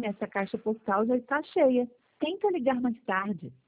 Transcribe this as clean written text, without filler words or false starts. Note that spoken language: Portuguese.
essa caixa postal já está cheia. Tenta ligar mais tarde.